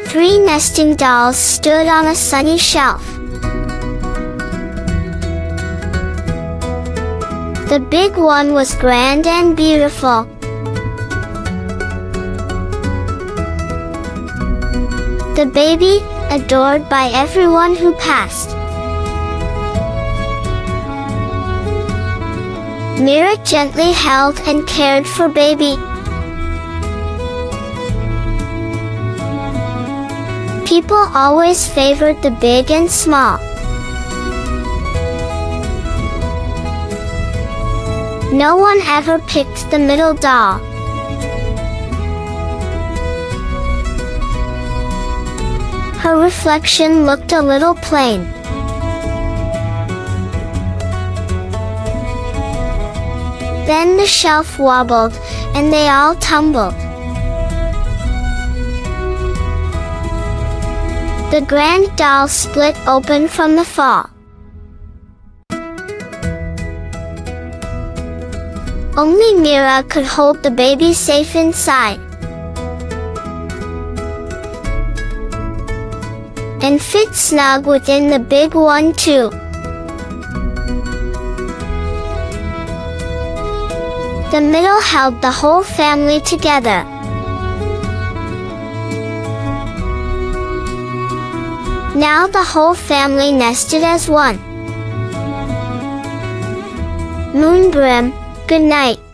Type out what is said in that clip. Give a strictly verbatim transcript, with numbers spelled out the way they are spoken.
Three nesting dolls stood on a sunny shelf. The big one was grand and beautiful. The baby, adored by everyone who passed. Mira gently held and cared for baby. People always favored the big and small. No one ever picked the middle doll. Her reflection looked a little plain. Then the shelf wobbled, and they all tumbled. The grand doll split open from the fall. Only Mira could hold the baby safe inside, and fit snug within the big one too. The middle held the whole family together. Now the whole family nested as one. Moonbrim, good night.